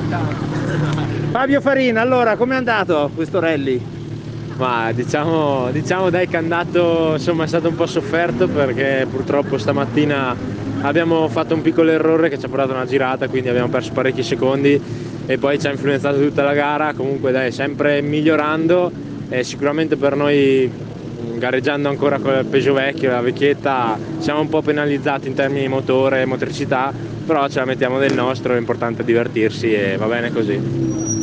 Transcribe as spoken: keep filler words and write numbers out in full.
Fabio Farina, allora com'è andato questo rally? Ma diciamo, diciamo dai che è andato, insomma è stato un po' sofferto perché purtroppo stamattina abbiamo fatto un piccolo errore che ci ha portato una girata, quindi abbiamo perso parecchi secondi e poi ci ha influenzato tutta la gara. Comunque dai, sempre migliorando e sicuramente per noi, gareggiando ancora con il Peugeot vecchio, la vecchietta, siamo un po' penalizzati in termini di motore e motricità, però ce la mettiamo del nostro, è importante divertirsi e va bene così.